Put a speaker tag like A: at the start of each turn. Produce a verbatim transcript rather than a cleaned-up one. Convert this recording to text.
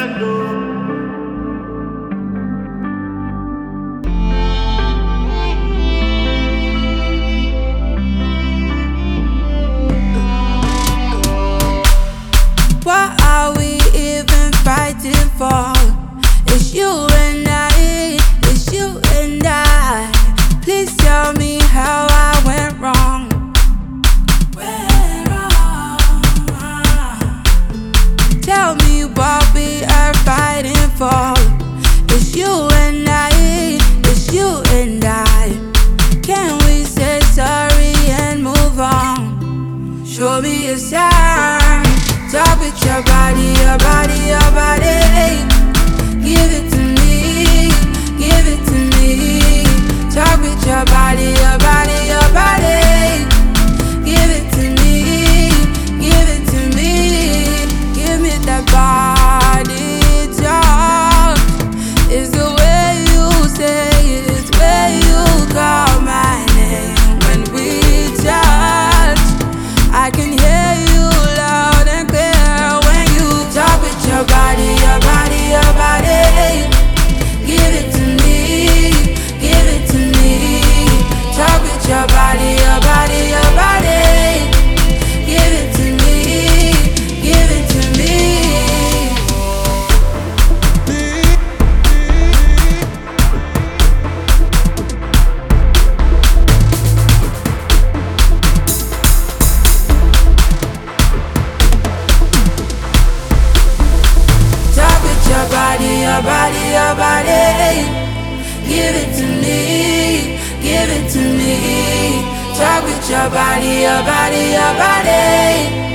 A: What are we even fighting for? It's you and I, it's you and I. Please tell me how I went wrong. Went wrong. Tell me what we are fighting for. It's you and I, it's you and I. Can we say sorry and move on? Show me a sign. Talk with your body, your body, your body. Give it to me, give it to me. Talk with your body, your body, your body. Give it to me, give it to me. Give me that body talk. It's the way you say it, it's the way you call my name. When we touch, I can hear you loud and clear. When you talk with your body, your body, your body. Give it to me, give it to me. Talk with your body, your body, your body. Give it to me, give it to me. Talk with your body, your body, your body. Give it to me, give it to me. Talk with your body, your body, your body.